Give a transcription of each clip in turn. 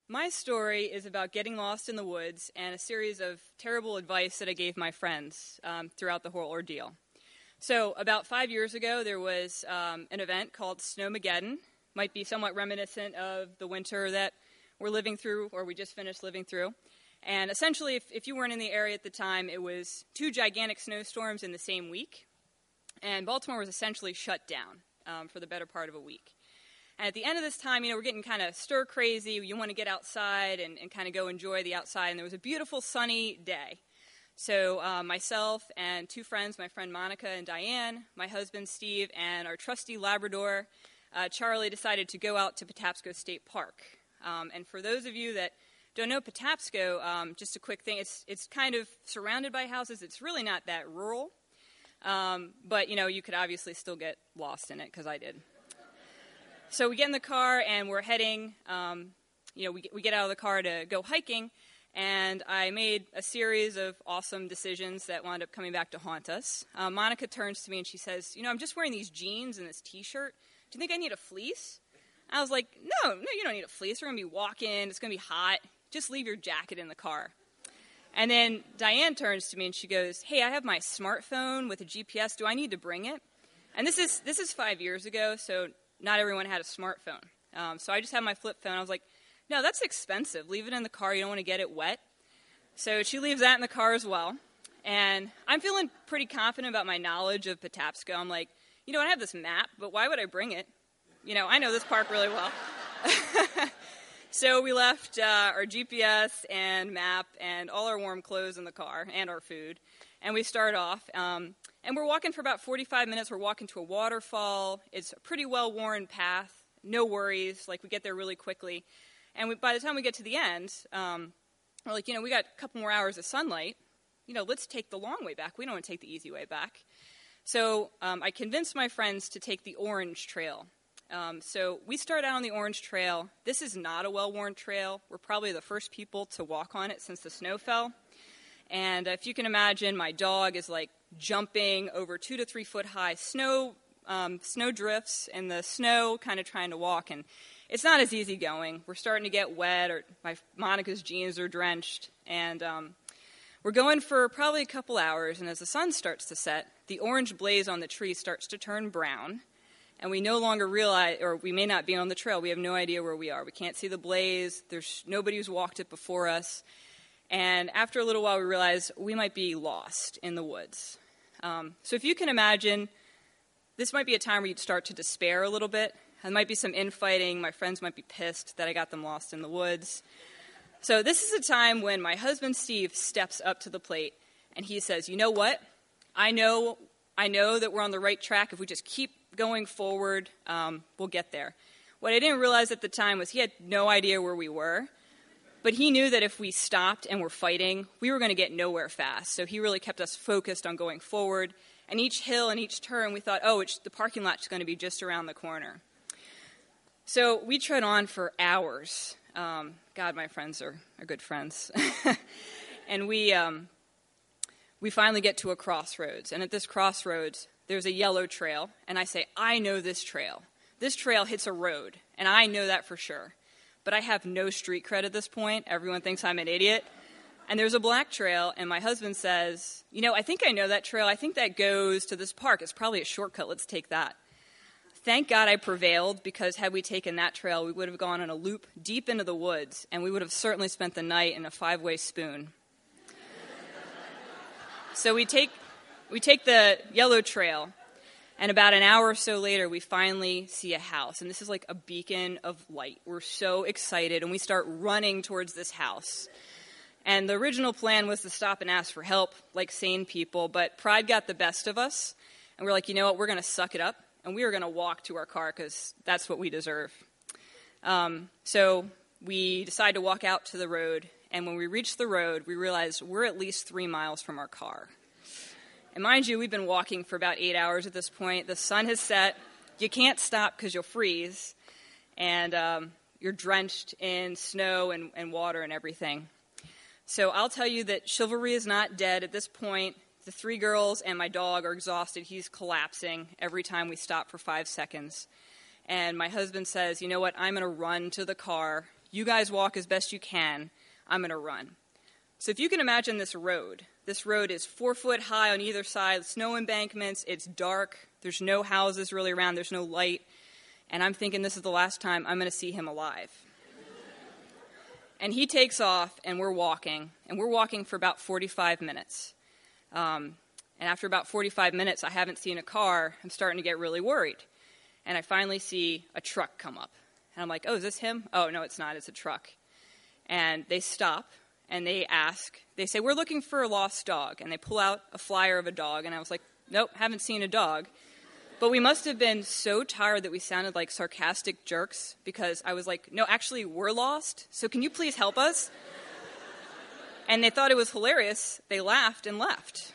My story is about getting lost in the woods and a series of terrible advice that I gave my friends throughout the whole ordeal. So about 5 years ago, there was an event called Snowmageddon. Might be somewhat reminiscent of the winter that we're living through, or we just finished living through. And essentially, if you weren't in the area at the time, it was 2 gigantic snowstorms in the same week. And Baltimore was essentially shut down for the better part of a week. And at the end of this time, we're getting kind of stir crazy. You want to get outside and kind of go enjoy the outside. And there was a beautiful sunny day. So myself and 2 friends, my friend Monica and Diane, my husband Steve, and our trusty Labrador, Charlie, decided to go out to Patapsco State Park. And for those of you that don't know Patapsco, just a quick thing, it's kind of surrounded by houses. It's really not that rural. But, you could obviously still get lost in it, because I did. So we get in the car, and we're heading, we get out of the car to go hiking, and I made a series of awesome decisions that wound up coming back to haunt us. Monica turns to me, and she says, I'm just wearing these jeans and this T-shirt. Do you think I need a fleece? I was like, no, you don't need a fleece. We're going to be walking. It's going to be hot. Just leave your jacket in the car. And then Diane turns to me, and she goes, hey, I have my smartphone with a GPS. Do I need to bring it? And this is 5 years ago, so not everyone had a smartphone. So I just had my flip phone. I was like, no, that's expensive. Leave it in the car. You don't want to get it wet. So she leaves that in the car as well. And I'm feeling pretty confident about my knowledge of Patapsco. I'm like, I have this map, but why would I bring it? I know this park really well. So we left our GPS and map and all our warm clothes in the car and our food. And we start off. And we're walking for about 45 minutes. We're walking to a waterfall. It's a pretty well-worn path. No worries. We get there really quickly. And by the time we get to the end, we're like, we got a couple more hours of sunlight. Let's take the long way back. We don't want to take the easy way back. So I convinced my friends to take the Orange Trail. So we start out on the Orange Trail. This is not a well-worn trail. We're probably the first people to walk on it since the snow fell. And if you can imagine, my dog is jumping over 2 to 3 foot high snow drifts in the snow, kind of trying to walk. And it's not as easy going. We're starting to get wet, or Monica's jeans are drenched. And we're going for probably a couple hours. And as the sun starts to set, the orange blaze on the tree starts to turn brown. And we no longer realize, or we may not be on the trail. We have no idea where we are. We can't see the blaze. There's nobody who's walked it before us. And after a little while, we realize we might be lost in the woods. So if you can imagine, this might be a time where you'd start to despair a little bit. There might be some infighting. My friends might be pissed that I got them lost in the woods. So this is a time when my husband, Steve, steps up to the plate, and he says, you know what? I know that we're on the right track. If we just keep going forward, we'll get there. What I didn't realize at the time was he had no idea where we were. But he knew that if we stopped and were fighting, we were going to get nowhere fast. So he really kept us focused on going forward. And each hill and each turn, we thought, the parking lot's going to be just around the corner. So we tread on for hours. God, my friends are good friends. And we finally get to a crossroads. And at this crossroads, there's a yellow trail. And I say, I know this trail. This trail hits a road, and I know that for sure. But I have no street cred at this point. Everyone thinks I'm an idiot. And there's a black trail, and my husband says, I think I know that trail. I think that goes to this park. It's probably a shortcut. Let's take that. Thank God I prevailed, because had we taken that trail, we would have gone on a loop deep into the woods, and we would have certainly spent the night in a 5-way spoon. So we take the yellow trail. And about an hour or so later, we finally see a house. And this is like a beacon of light. We're so excited, and we start running towards this house. And the original plan was to stop and ask for help, like sane people. But pride got the best of us. And we're like, we're going to suck it up. And we are going to walk to our car, because that's what we deserve. So we decide to walk out to the road. And when we reach the road, we realize we're at least 3 miles from our car. And mind you, we've been walking for about 8 hours at this point. The sun has set. You can't stop because you'll freeze. And you're drenched in snow and water and everything. So I'll tell you that chivalry is not dead at this point. The 3 girls and my dog are exhausted. He's collapsing every time we stop for 5 seconds. And my husband says, you know what, I'm going to run to the car. You guys walk as best you can. I'm going to run. So if you can imagine this road is 4 foot high on either side, snow embankments, it's dark, there's no houses really around, there's no light, and I'm thinking this is the last time I'm going to see him alive. And he takes off, and we're walking for about 45 minutes. And after about 45 minutes, I haven't seen a car. I'm starting to get really worried. And I finally see a truck come up. And I'm like, oh, is this him? Oh, no, it's not. It's a truck. And they stop, and they say, we're looking for a lost dog. And they pull out a flyer of a dog. And I was like, nope, haven't seen a dog. But we must have been so tired that we sounded like sarcastic jerks, because I was like, no, actually, we're lost, so can you please help us? And they thought it was hilarious. They laughed and left.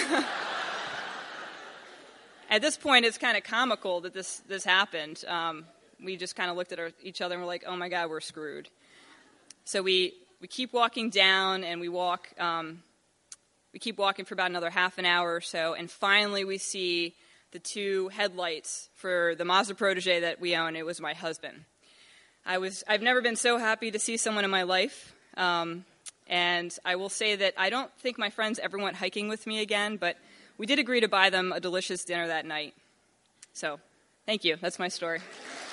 At this point, it's kind of comical that this happened. We just kind of looked at each other and were like, oh my God, we're screwed. So we keep walking down, and we keep walking for about another half an hour or so, and finally we see the 2 headlights for the Mazda Protege that we own. It was my husband. I've never been so happy to see someone in my life. And I will say that I don't think my friends ever went hiking with me again, but we did agree to buy them a delicious dinner that night. So, thank you. That's my story.